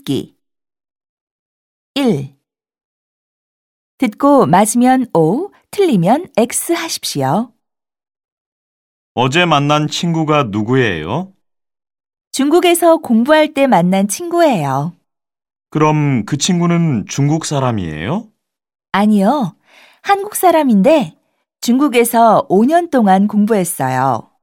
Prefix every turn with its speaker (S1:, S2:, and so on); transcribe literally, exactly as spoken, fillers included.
S1: 묻기. 일. 듣고 맞으면 O, 틀리면 X 하십시오.
S2: 어제 만난 친구가 누구예요?
S1: 중국에서 공부할 때 만난 친구예요.
S2: 그럼 그 친구는 중국 사람이에요?
S1: 아니요, 한국 사람인데 중국에서 오 년 동안 공부했어요.